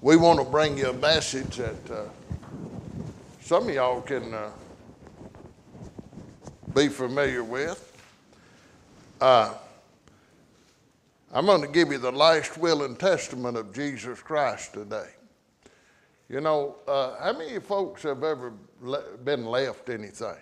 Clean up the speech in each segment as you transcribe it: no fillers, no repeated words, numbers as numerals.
we want to bring you a message that some of y'all can be familiar with. I'm going to give you the last will and testament of Jesus Christ today. You know, how many folks have ever been left anything?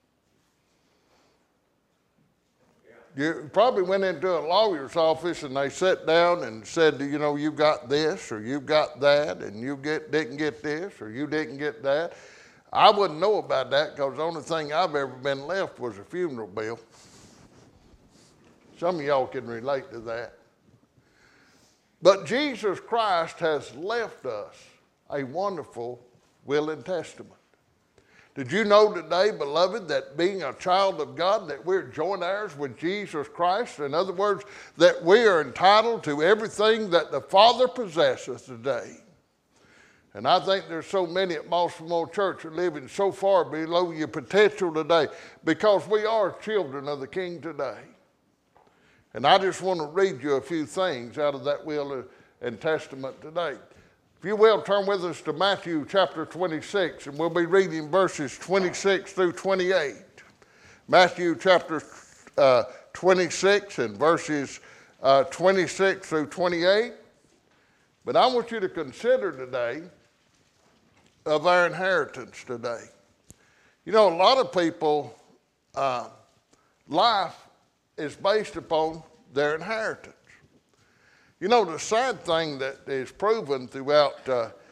You probably went into a lawyer's office and they sat down and said, you know, you got this or you got that and you didn't get this or you didn't get that. I wouldn't know about that because the only thing I've ever been left was a funeral bill. Some of y'all can relate to that. But Jesus Christ has left us a wonderful will and testament. Did you know today, beloved, that being a child of God, that we're joint heirs with Jesus Christ? In other words, that we are entitled to everything that the Father possesses today. And I think there's so many at Mossville Church are living so far below your potential today because we are children of the King today. And I just want to read you a few things out of that will and testament today. If you will, turn with us to Matthew chapter 26, and we'll be reading verses 26 through 28. Matthew chapter 26 and verses 26 through 28. But I want you to consider today of our inheritance today. You know, a lot of people, life is based upon their inheritance. You know, the sad thing that is proven throughout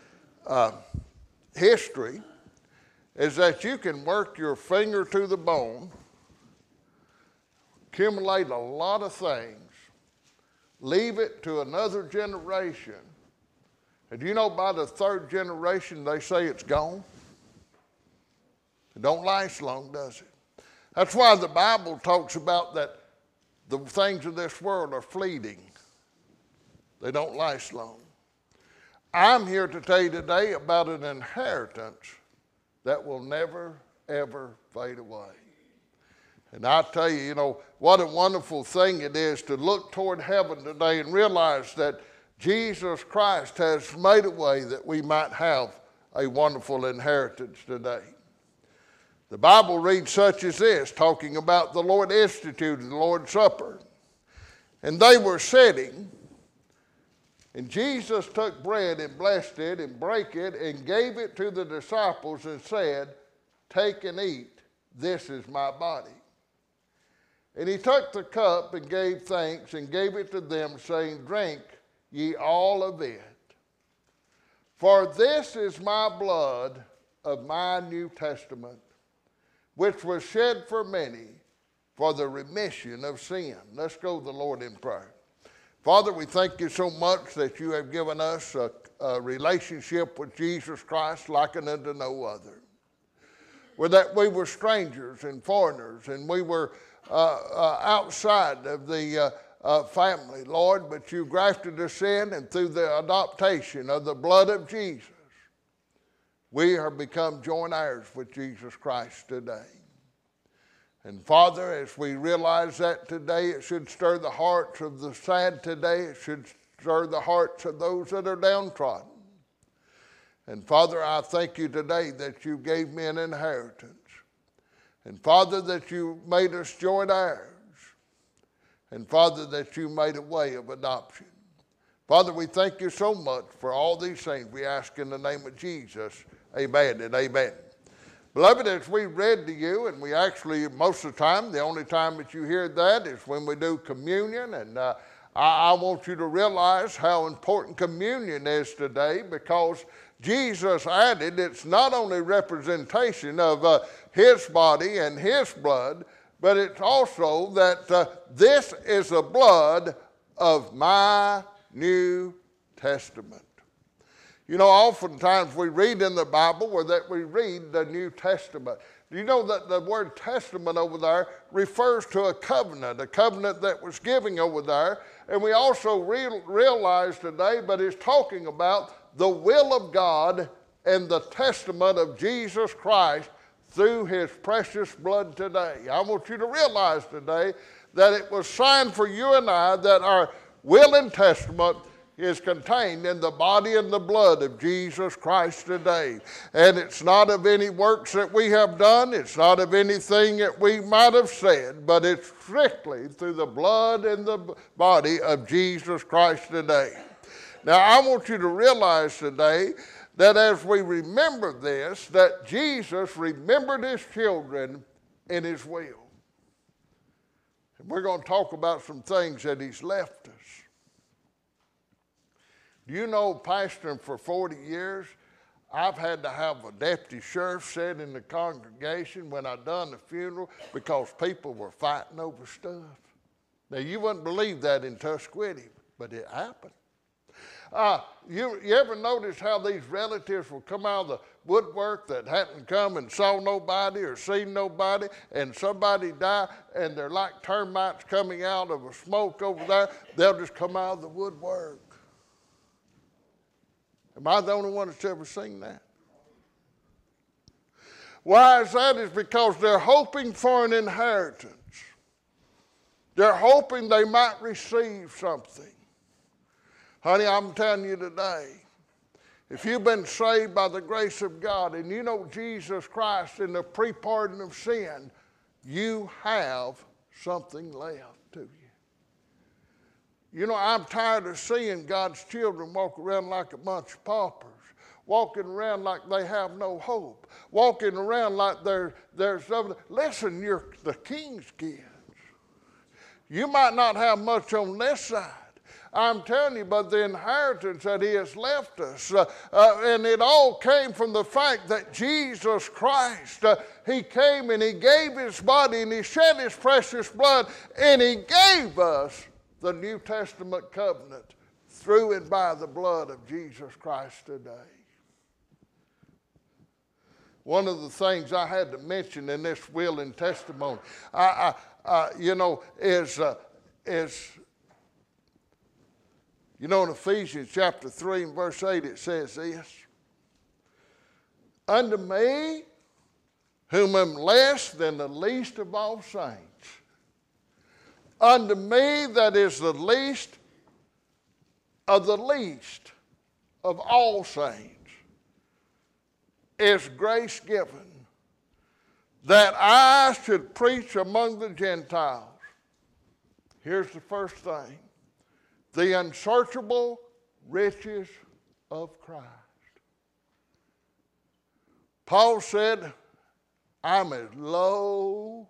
history is that you can work your finger to the bone, accumulate a lot of things, leave it to another generation, and you know by the third generation they say it's gone? It don't last long, does it? That's why the Bible talks about that the things of this world are fleeting. They don't last long. I'm here to tell you today about an inheritance that will never, ever fade away. And I tell you, you know, what a wonderful thing it is to look toward heaven today and realize that Jesus Christ has made a way that we might have a wonderful inheritance today. The Bible reads such as this, talking about the Lord instituted the Lord's Supper. And they were sitting, and Jesus took bread and blessed it and brake it and gave it to the disciples and said, "Take and eat, this is my body." And he took the cup and gave thanks and gave it to them, saying, "Drink ye all of it. For this is my blood of my New Testament, which was shed for many for the remission of sin." Let's go to the Lord in prayer. Father, we thank you so much that you have given us a relationship with Jesus Christ like unto no other. Where that we were strangers and foreigners and we were outside of the family, Lord, but you grafted us in, and through the adoption of the blood of Jesus, we are become joint heirs with Jesus Christ today. And Father, as we realize that today, it should stir the hearts of the sad today. It should stir the hearts of those that are downtrodden. And Father, I thank you today that you gave me an inheritance. And Father, that you made us joint heirs. And Father, that you made a way of adoption. Father, we thank you so much for all these things. We ask in the name of Jesus. Amen and amen. Beloved, as we read to you, and we actually, most of the time, the only time that you hear that is when we do communion. And I want you to realize how important communion is today, because Jesus added it's not only representation of his body and his blood, but it's also that this is the blood of my New Testament. You know, oftentimes we read in the Bible where that we read the New Testament. Do you know that the word testament over there refers to a covenant that was given over there. And we also realize today, but it's talking about the will of God and the testament of Jesus Christ through his precious blood today. I want you to realize today that it was signed for you and I that our will and testament is contained in the body and the blood of Jesus Christ today. And it's not of any works that we have done. It's not of anything that we might have said, but it's strictly through the blood and the body of Jesus Christ today. Now, I want you to realize today that as we remember this, that Jesus remembered his children in his will. And we're going to talk about some things that he's left us. Do you know, pastoring for 40 years, I've had to have a deputy sheriff sit in the congregation when I done the funeral because people were fighting over stuff. Now, you wouldn't believe that in Tusquity, but it happened. You ever notice how these relatives will come out of the woodwork that hadn't come and saw nobody or seen nobody, and somebody die, and they're like termites coming out of a smoke over there? They'll just come out of the woodwork. Am I the only one that's ever seen that? Why is that? It's because they're hoping for an inheritance. They're hoping they might receive something. Honey, I'm telling you today, if you've been saved by the grace of God and you know Jesus Christ in the pre-pardon of sin, you have something left to you. You know, I'm tired of seeing God's children walk around like a bunch of paupers, walking around like they have no hope, walking around like there's something. Listen, you're the king's kids. You might not have much on this side. I'm telling you, but the inheritance that he has left us, and it all came from the fact that Jesus Christ, he came and he gave his body and he shed his precious blood and he gave us the New Testament covenant through and by the blood of Jesus Christ today. One of the things I had to mention in this will and testimony, is in Ephesians chapter 3 and verse 8 it says this: "Unto me, whom am less than the least of all saints, unto me that is the least of all saints, is grace given, that I should preach among the Gentiles." Here's the first thing: the unsearchable riches of Christ. Paul said, I'm as low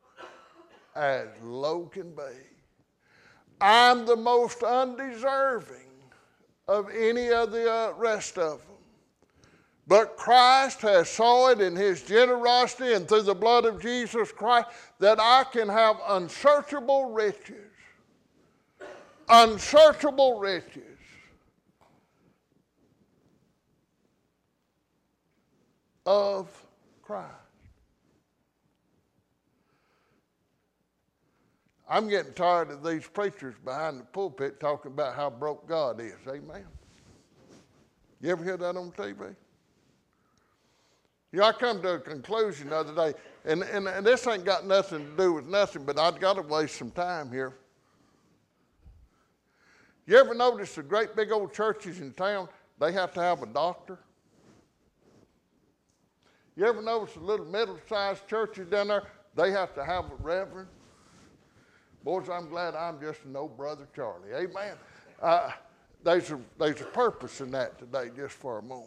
can be. I'm the most undeserving of any of the rest of them. But Christ has saw it in his generosity and through the blood of Jesus Christ that I can have unsearchable riches. Unsearchable riches of Christ. I'm getting tired of these preachers behind the pulpit talking about how broke God is. Amen. You ever hear that on TV? I come to a conclusion the other day, and this ain't got nothing to do with nothing, but I've got to waste some time here. You ever notice the great big old churches in town, they have to have a doctor? You ever notice the little middle-sized churches down there, they have to have a reverend? Boys, I'm glad I'm just no brother Charlie. Amen. There's a purpose in that today, just for a moment.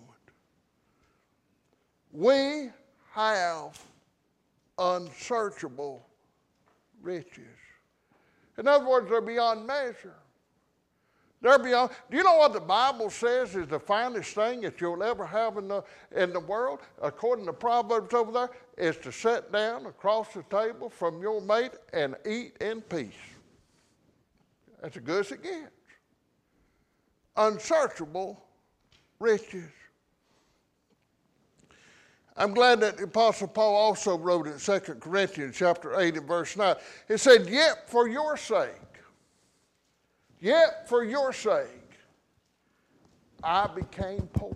We have unsearchable riches. In other words, they're beyond measure. They're beyond. Do you know what the Bible says is the finest thing that you'll ever have in the world? According to Proverbs over there, is to sit down across the table from your mate and eat in peace. That's as good as it gets. Unsearchable riches. I'm glad that the Apostle Paul also wrote in 2 Corinthians chapter 8 and verse 9. He said, yet for your sake, I became poor,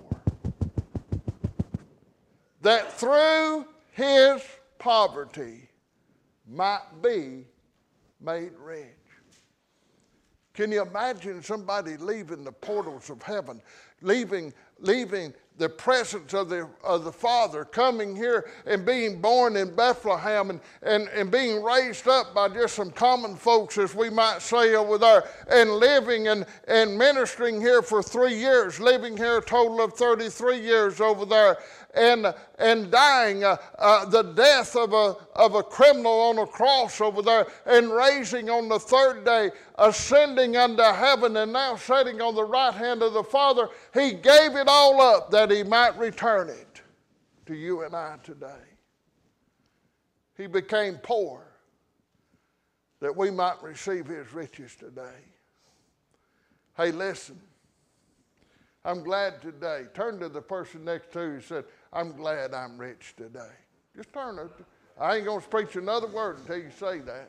that through his poverty might be made rich. Can you imagine somebody leaving the portals of heaven, leaving the presence of the Father, coming here and being born in Bethlehem and being raised up by just some common folks, as we might say over there, and living and ministering here for 3 years, living here a total of 33 years over there, and dying the death of a criminal on a cross over there, and raising on the third day, ascending unto heaven, and now sitting on the right hand of the Father. He gave it all up that he might return it to you and I today. He became poor that we might receive his riches today. Hey, listen. I'm glad today. Turn to the person next to you and say, I'm glad I'm rich today. Just turn it. I ain't going to preach another word until you say that.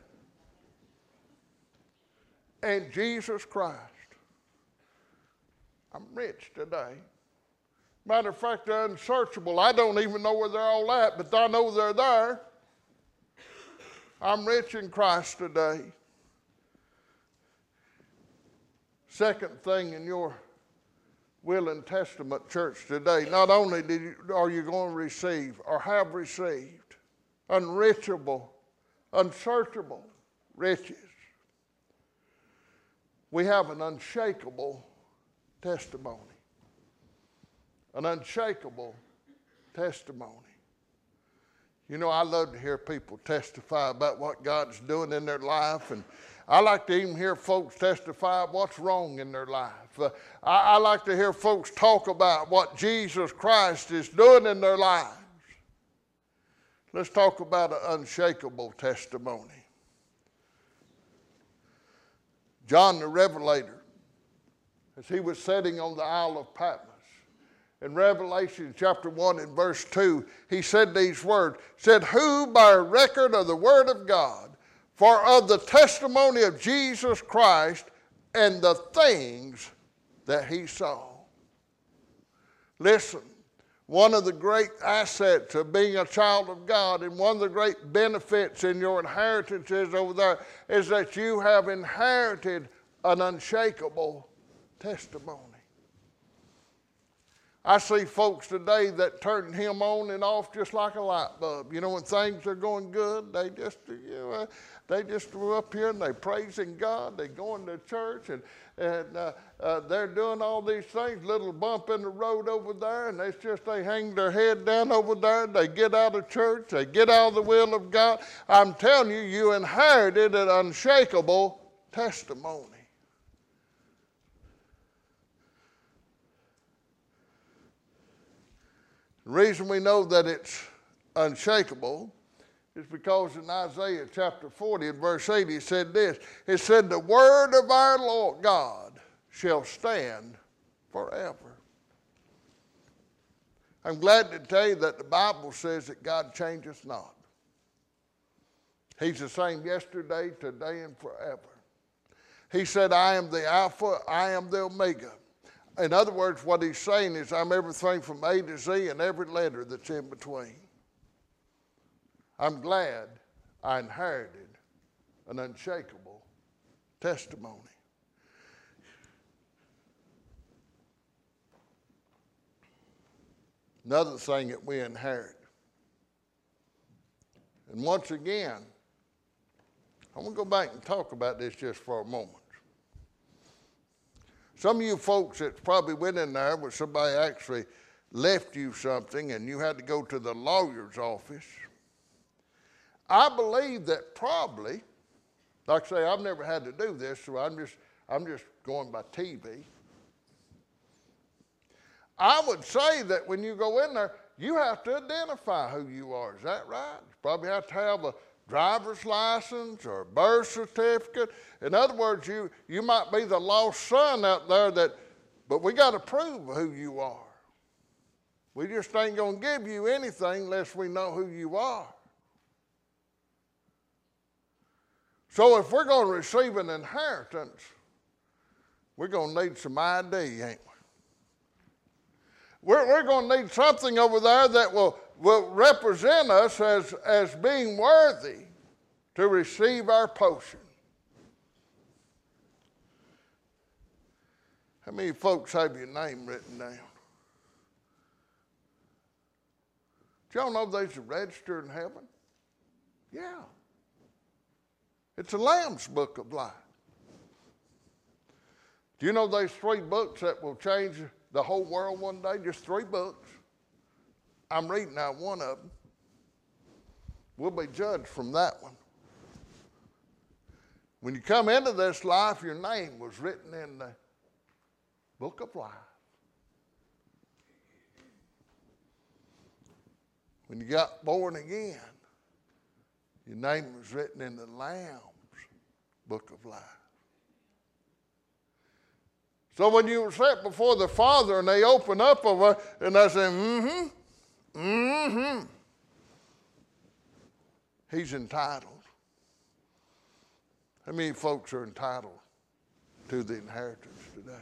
And Jesus Christ, I'm rich today. Matter of fact, they're unsearchable. I don't even know where they're all at, but I know they're there. I'm rich in Christ today. Second thing in your will and testament, church, today, not only are you going to receive or have received unreachable, unsearchable riches, we have an unshakable testimony. An unshakable testimony. You know, I love to hear people testify about what God's doing in their life, and I like to even hear folks testify what's wrong in their life. I like to hear folks talk about what Jesus Christ is doing in their lives. Let's talk about an unshakable testimony. John the Revelator, as he was sitting on the Isle of Patmos, in Revelation chapter 1 and verse 2, he said these words, said, who by record of the word of God, for of the testimony of Jesus Christ and the things that he saw. Listen, one of the great assets of being a child of God and one of the great benefits in your inheritances over there is that you have inherited an unshakable testimony. I see folks today that turn him on and off just like a light bulb. You know, when things are going good, they just were up here and they praising God. They going to church and they're doing all these things. Little bump in the road over there, and it's just they hang their head down over there. They get out of church. They get out of the will of God. I'm telling you, you inherited an unshakable testimony. The reason we know that it's unshakable is because in Isaiah chapter 40 and verse 8 he said this. It said, the word of our Lord God shall stand forever. I'm glad to tell you that the Bible says that God changeth not. He's the same yesterday, today, and forever. He said, I am the Alpha, I am the Omega. In other words, what he's saying is I'm everything from A to Z and every letter that's in between. I'm glad I inherited an unshakable testimony. Another thing that we inherit. And once again, I want to go back and talk about this just for a moment. Some of you folks that probably went in there where somebody actually left you something and you had to go to the lawyer's office. I believe that probably, like I say, I've never had to do this, so I'm just going by TV. I would say that when you go in there, you have to identify who you are. Is that right? You probably have to have a driver's license or a birth certificate. In other words, you might be the lost son out there but we got to prove who you are. We just ain't going to give you anything unless we know who you are. So if we're going to receive an inheritance, we're going to need some ID, ain't we? We're going to need something over there that will represent us as being worthy to receive our portion. How many folks have your name written down? Do y'all know there's a register in heaven? Yeah. It's a Lamb's Book of Life. Do you know there's 3 books that will change the whole world one day? Just 3 books. I'm reading out one of them. We'll be judged from that one. When you come into this life, your name was written in the Book of Life. When you got born again, your name was written in the Lamb's Book of Life. So when you were set before the Father and they open up over and they say, He's entitled. How many folks are entitled to the inheritance today?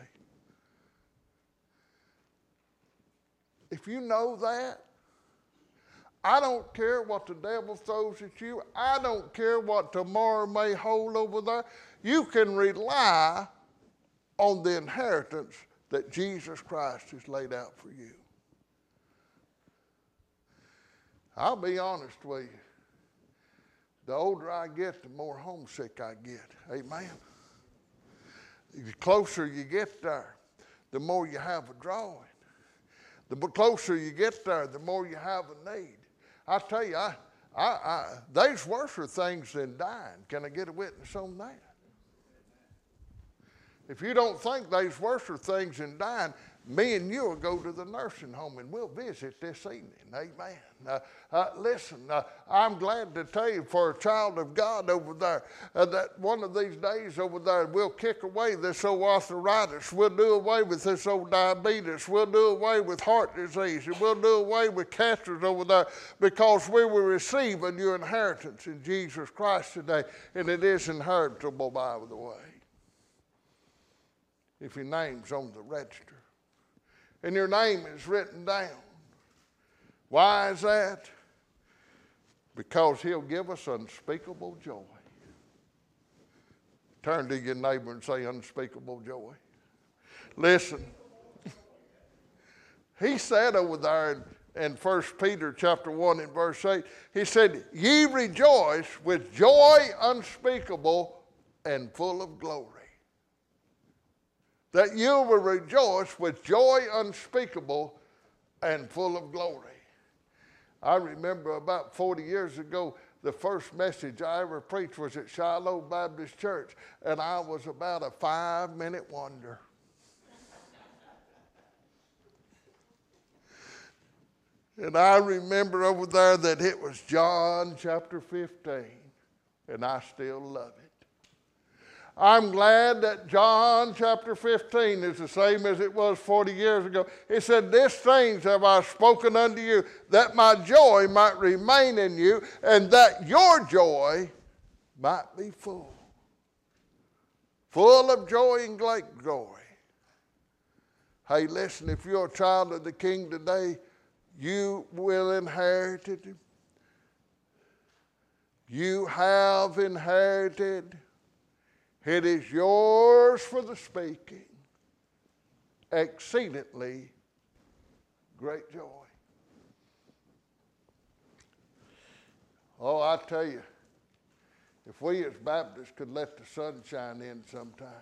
If you know that, I don't care what the devil throws at you. I don't care what tomorrow may hold over there. You can rely on the inheritance that Jesus Christ has laid out for you. I'll be honest with you. The older I get, the more homesick I get. Amen. The closer you get there, the more you have a drawing. The closer you get there, the more you have a need. I tell you, there's worser things than dying. Can I get a witness on that? If you don't think there's worser things than dying, me and you will go to the nursing home and we'll visit this evening. Amen. Listen, I'm glad to tell you, for a child of God over there, that one of these days over there, we'll kick away this old arthritis. We'll do away with this old diabetes. We'll do away with heart disease. And we'll do away with cancers over there, because we will receive a new inheritance in Jesus Christ today. And it is inheritable, by the way, if your name's on the register and your name is written down. Why is that? Because he'll give us unspeakable joy. Turn to your neighbor and say, unspeakable joy. Listen. He said over there in 1 Peter chapter 1 and verse 8, he said, ye rejoice with joy unspeakable and full of glory. That you will rejoice with joy unspeakable and full of glory. I remember about 40 years ago, the first message I ever preached was at Shiloh Baptist Church, and I was about a 5-minute wonder. And I remember over there that it was John chapter 15, and I still love it. I'm glad that John chapter 15 is the same as it was 40 years ago. It said, these things have I spoken unto you, that my joy might remain in you, and that your joy might be full. Full of joy and great joy. Hey, listen, if you're a child of the King today, you will inherit it. You have inherited. It is yours for the speaking, exceedingly great joy. Oh, I tell you, if we as Baptists could let the sunshine in sometimes,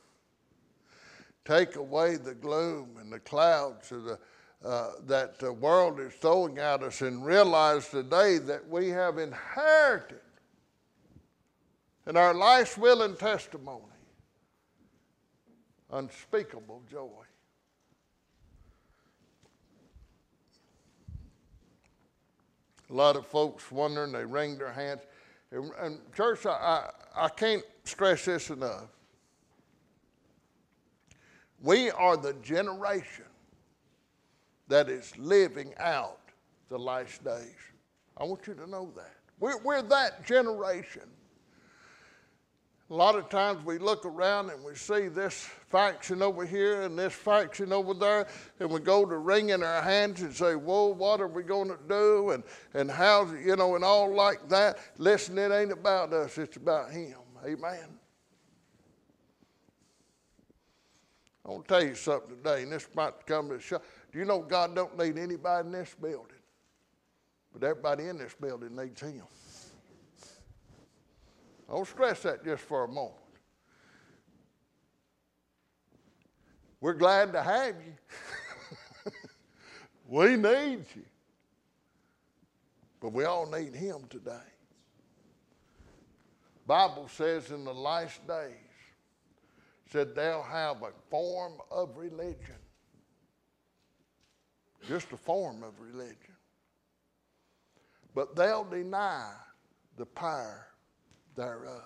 take away the gloom and the clouds of that the world is throwing at us, and realize today that we have inherited in our life's will and testimony unspeakable joy. A lot of folks wondering, they wring their hands. And church, I can't stress this enough. We are the generation that is living out the last days. I want you to know that. We're that generation. A lot of times we look around and we see this faction over here and this faction over there, and we go to wringing our hands and say, whoa, what are we going to do? And how, and all like that. Listen, it ain't about us, it's about him. Amen. I want to tell you something today, and this might come as a shock. Do you know God don't need anybody in this building? But everybody in this building needs him. I'll stress that just for a moment. We're glad to have you. We need you. But we all need him today. Bible says in the last days, said they'll have a form of religion. Just a form of religion. But they'll deny the power thereof.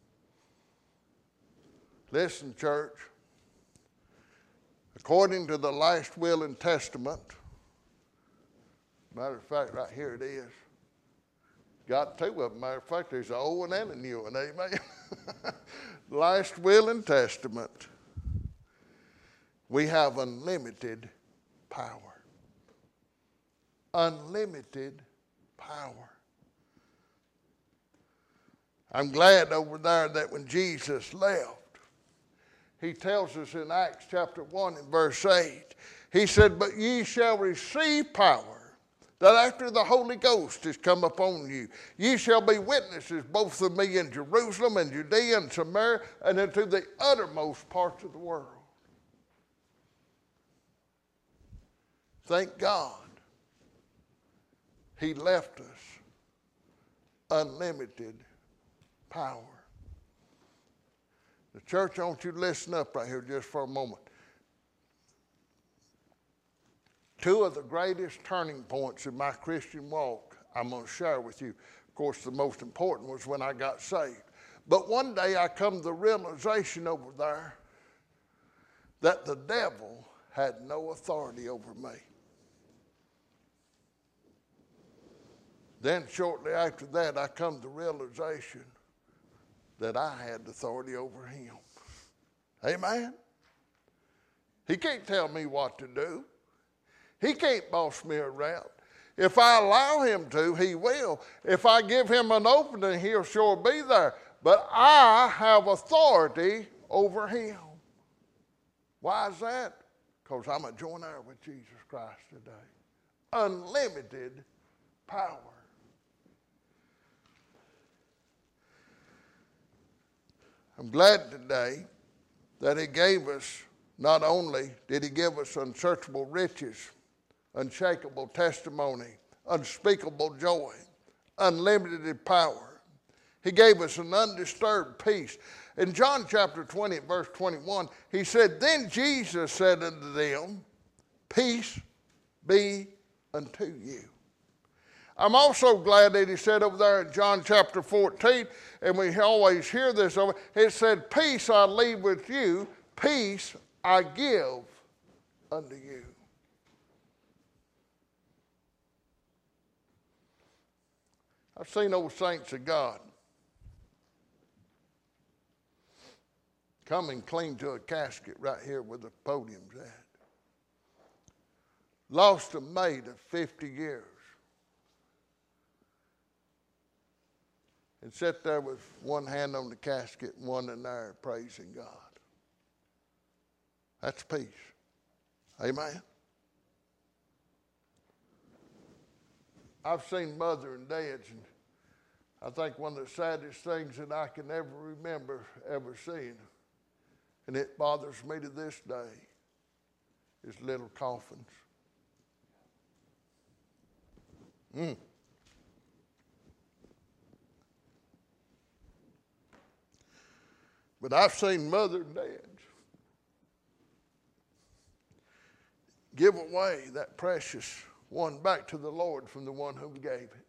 Listen, church. According to the last will and testament, matter of fact, right here it is. Got two of them. Matter of fact, there's an old one and a new one. Amen. Last will and testament. We have unlimited power. Unlimited power. I'm glad over there that when Jesus left, he tells us in Acts chapter 1 and verse 8, he said, but ye shall receive power, that after the Holy Ghost is come upon you, ye shall be witnesses both of me in Jerusalem and Judea and Samaria and into the uttermost parts of the world. Thank God he left us unlimited power. The church, I want you to listen up right here just for a moment. Two of the greatest turning points in my Christian walk I'm going to share with you. Of course, the most important was when I got saved. But one day I come to the realization over there that the devil had no authority over me. Then shortly after that, I come to the realization that I had authority over him. Amen? He can't tell me what to do. He can't boss me around. If I allow him to, he will. If I give him an opening, he'll sure be there. But I have authority over him. Why is that? Because I'm a joint heir with Jesus Christ today. Unlimited power. I'm glad today that he gave us, not only did he give us unsearchable riches, unshakable testimony, unspeakable joy, unlimited power. He gave us an undisturbed peace. In John chapter 20, verse 21, he said, then Jesus said unto them, peace be unto you. I'm also glad that he said over there in John chapter 14, and we always hear this over, it said, peace I leave with you, peace I give unto you. I've seen old saints of God come and cling to a casket right here where the podium's at. Lost a mate of 50 years. And sit there with one hand on the casket and one in there praising God. That's peace. Amen. I've seen mother and dads, and I think one of the saddest things that I can ever remember ever seeing, and it bothers me to this day, is little coffins. But I've seen mother and dads give away that precious one back to the Lord from the one who gave it.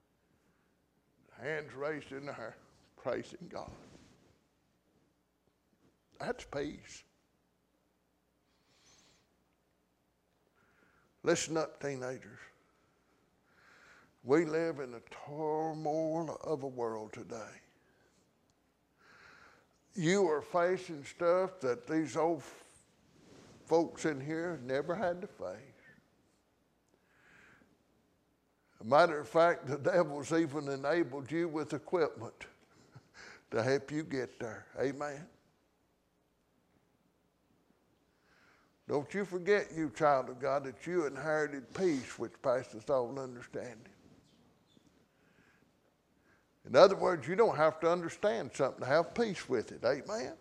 Hands raised in the air, praising God. That's peace. Listen up, teenagers. We live in the turmoil of a world today. You are facing stuff that these old folks in here never had to face. As a matter of fact, the devil's even enabled you with equipment to help you get there. Amen. Don't you forget, you child of God, that you inherited peace which passeth all understanding. In other words, you don't have to understand something to have peace with it. Amen?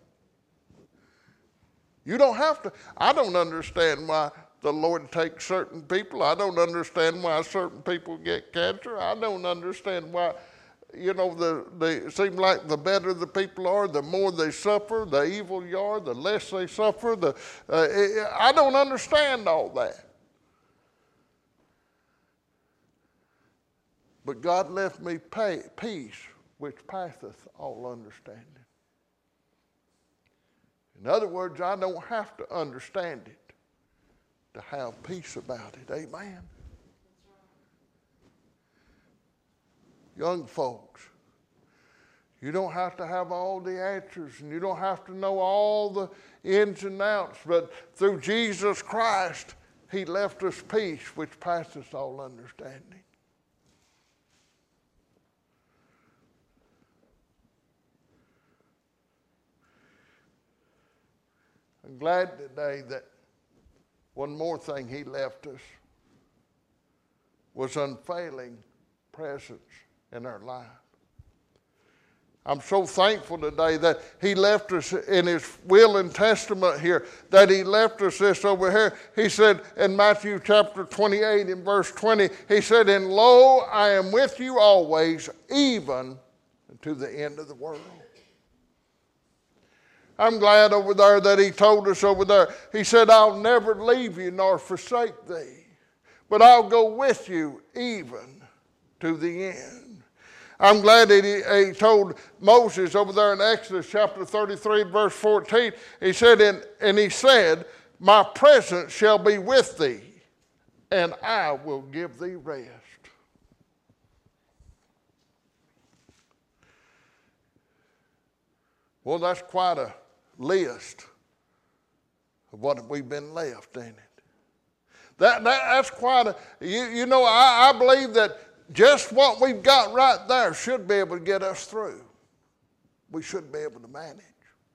You don't have to. I don't understand why the Lord takes certain people. I don't understand why certain people get cancer. I don't understand why, it seems like the better the people are, the more they suffer, the evil you are, the less they suffer. I don't understand all that. But God left me peace which passeth all understanding. In other words, I don't have to understand it to have peace about it. Amen. Young folks, you don't have to have all the answers, and you don't have to know all the ins and outs, but through Jesus Christ, he left us peace which passeth all understanding. I'm glad today that one more thing he left us was unfailing presence in our life. I'm so thankful today that he left us in his will and testament here, that he left us this over here. He said in Matthew chapter 28 in verse 20, he said, "And lo, I am with you always, even to the end of the world." I'm glad over there that he told us over there. He said, "I'll never leave you nor forsake thee, but I'll go with you even to the end." I'm glad that he told Moses over there in Exodus chapter 33 verse 14. He said, and he said, "My presence shall be with thee, and I will give thee rest." Well, that's quite a list of what we've been left, ain't it? That's quite a, I believe that just what we've got right there should be able to get us through. We should be able to manage.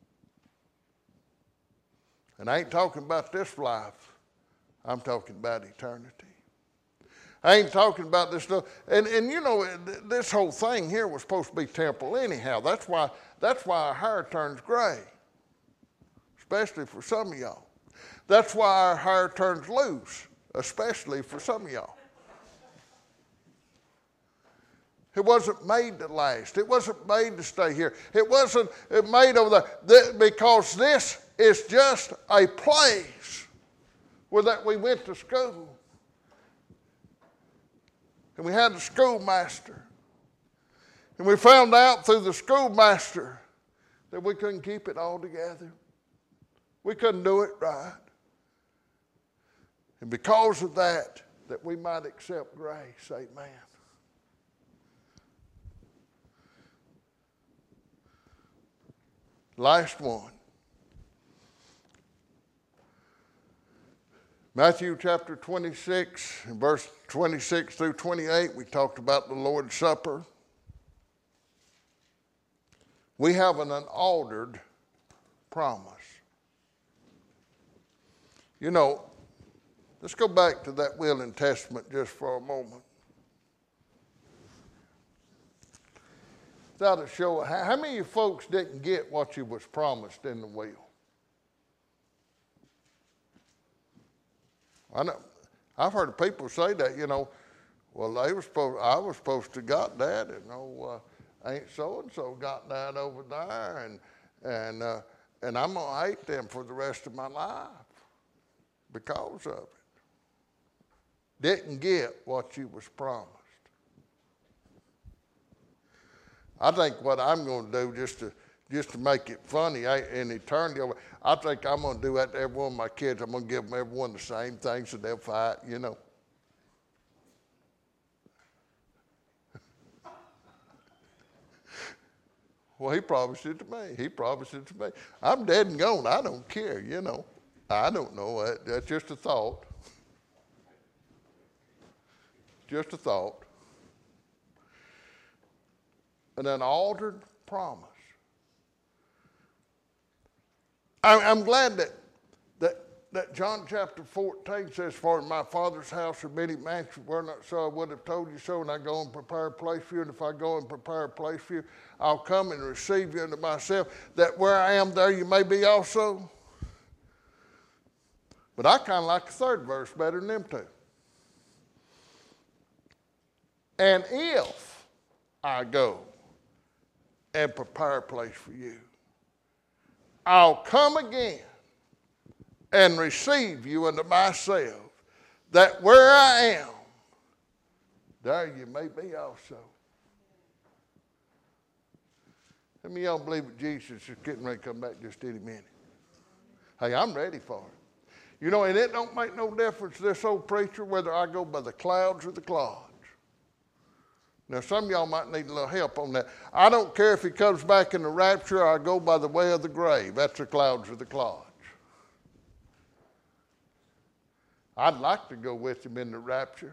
And I ain't talking about this life. I'm talking about eternity. I ain't talking about this stuff. And this whole thing here was supposed to be temporal anyhow. That's why our hair turns gray. Especially for some of y'all. That's why our hair turns loose, especially for some of y'all. It wasn't made to last. It wasn't made to stay here. It wasn't made over there. Because this is just a place where that we went to school. And we had a schoolmaster. And we found out through the schoolmaster that we couldn't keep it all together. We couldn't do it right. And because of that we might accept grace. Amen. Last one. Matthew chapter 26, verse 26 through 28, we talked about the Lord's Supper. We have an unaltered promise. Let's go back to that will and testament just for a moment. That to show how many of you folks didn't get what you was promised in the will. I know. I've heard people say that, well, I was supposed to got that, and ain't so and so got that over there, and I'm gonna hate them for the rest of my life because of it. Didn't get what you was promised. I think what I'm going to do just to make it funny in eternity, I think I'm going to do that to every one of my kids. I'm going to give them everyone the same thing so they'll fight, Well, he promised it to me. I'm dead and gone. I don't care, I don't know. That's just a thought. Just a thought. An unaltered promise. I'm glad that that John chapter 14 says, for in my Father's house are many mansions, were not so I would have told you so, and I go and prepare a place for you, and if I go and prepare a place for you, I'll come and receive you unto myself, that where I am, there you may be also. But I kind of like the third verse better than them two. And if I go and prepare a place for you, I'll come again and receive you unto myself, that where I am, there you may be also. How many of y'all believe that Jesus is getting ready to come back just any minute? Hey, I'm ready for it. You know, and it don't make no difference, this old preacher, whether I go by the clouds or the clods. Now, some of y'all might need a little help on that. I don't care if he comes back in the rapture or I go by the way of the grave. That's the clouds or the clods. I'd like to go with him in the rapture.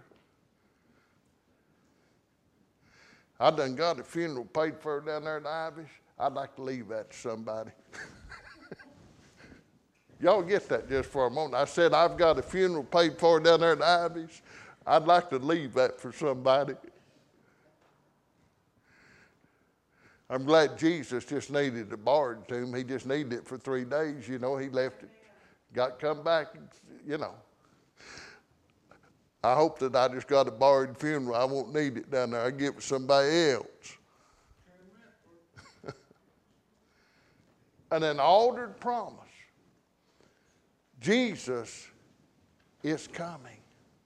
I done got a funeral paid for down there at Ivy's. I'd like to leave that to somebody. Y'all get that just for a moment. I said, I've got a funeral paid for down there at Ivy's. I'd like to leave that for somebody. I'm glad Jesus just needed a borrowed tomb. He just needed it for 3 days. You know, he left it, got come back, you know. I hope that I just got a borrowed funeral. I won't need it down there. I'll give it to somebody else. And an altered promise. Jesus is coming.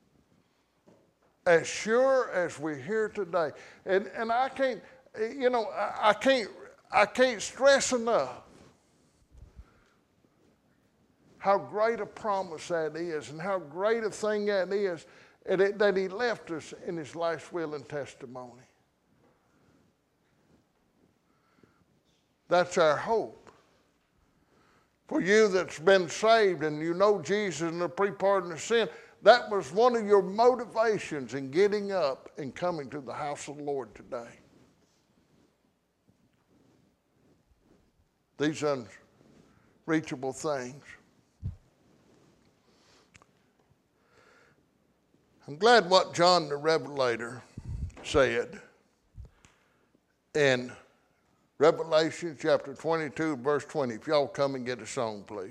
As sure as we're here today. And I can't, you know, I can't stress enough how great a promise that is and how great a thing that is that he left us in his last will and testimony. That's our hope. For you that's been saved and you know Jesus and the pre-pardon of sin, that was one of your motivations in getting up and coming to the house of the Lord today. These unreachable things. I'm glad what John the Revelator said in Revelation chapter 22, verse 20. If y'all come and get a song, please.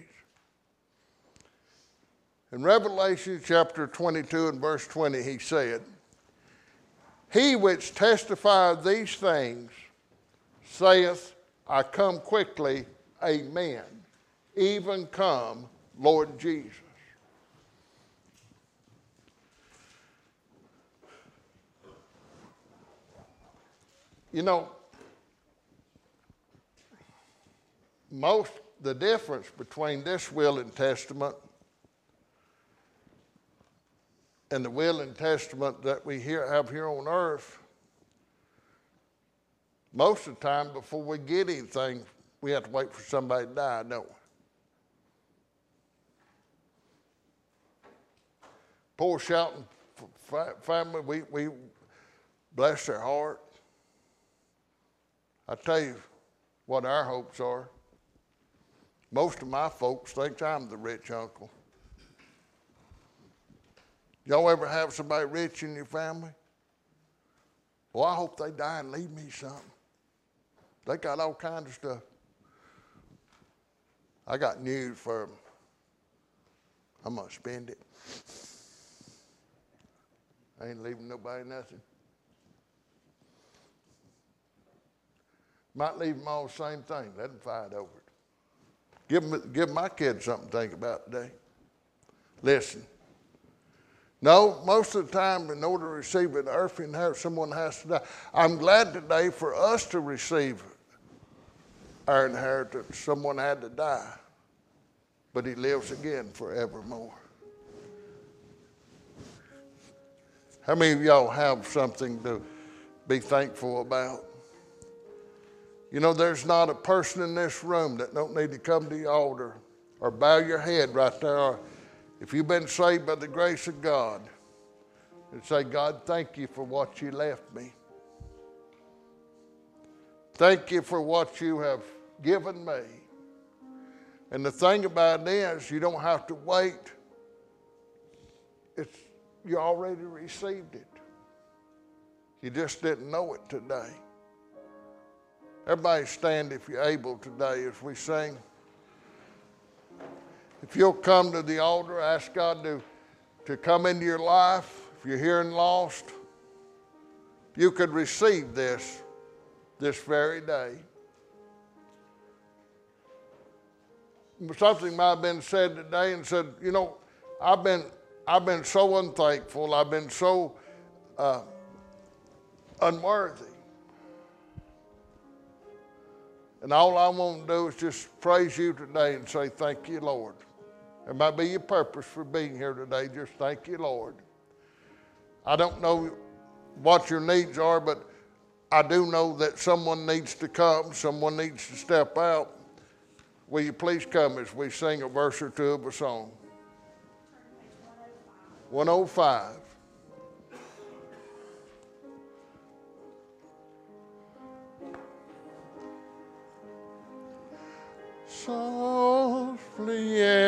In Revelation chapter 22 and verse 20, he said, he which testifieth these things saith, I come quickly, amen. Even come, Lord Jesus. You know, the difference between this will and testament and the will and testament that we have here on earth, most of the time before we get anything, we have to wait for somebody to die, don't we? Poor Shelton family, we bless their heart. I tell you what our hopes are. Most of my folks think I'm the rich uncle. Y'all ever have somebody rich in your family? Well, I hope they die and leave me something. They got all kinds of stuff. I got news for them. I'm going to spend it. I ain't leaving nobody nothing. Might leave them all the same thing. Let them fight over it. Give my kids something to think about today. Listen. No, most of the time, in order to receive an earthly inheritance, someone has to die. I'm glad today for us to receive our inheritance. Someone had to die, but he lives again forevermore. How many of y'all have something to be thankful about? You know, there's not a person in this room that don't need to come to the altar or bow your head right there. If you've been saved by the grace of God, and say, God, thank you for what you left me. Thank you for what you have given me. And the thing about it is, you don't have to wait. You already received it. You just didn't know it today. Everybody stand if you're able today as we sing. If you'll come to the altar, ask God to come into your life. If you're here and lost, you could receive this very day. Something might have been said today and said, you know, I've been so unthankful. I've been so unworthy. And all I want to do is just praise you today and say, thank you, Lord. It might be your purpose for being here today. Just thank you, Lord. I don't know what your needs are, but I do know that someone needs to come. Someone needs to step out. Will you please come as we sing a verse or two of a song? 105. Softly